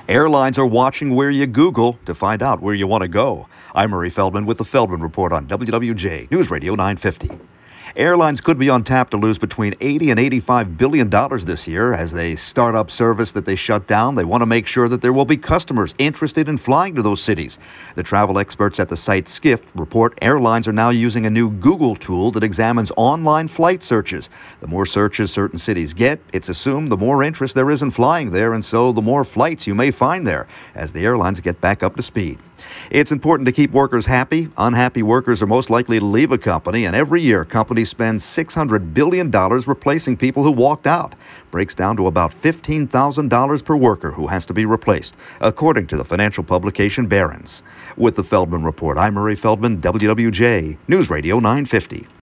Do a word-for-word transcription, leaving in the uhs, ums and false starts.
Airlines are watching where you Google to find out where you want to go. I'm Murray Feldman with the Feldman Report on W W J News Radio nine fifty. Airlines could be on tap to lose between eighty and eighty-five billion dollars this year as they start up service that they shut down. They want to make sure that there will be customers interested in flying to those cities. The travel experts at the site Skift report airlines are now using a new Google tool that examines online flight searches. The more searches certain cities get, it's assumed the more interest there is in flying there, and so the more flights you may find there as the airlines get back up to speed. It's important to keep workers happy. Unhappy workers are most likely to leave a company, and every year companies spend six hundred billion dollars replacing people who walked out. Breaks down to about fifteen thousand dollars per worker who has to be replaced, according to the financial publication Barron's. With the Feldman Report, I'm Murray Feldman, W W J News Radio nine fifty.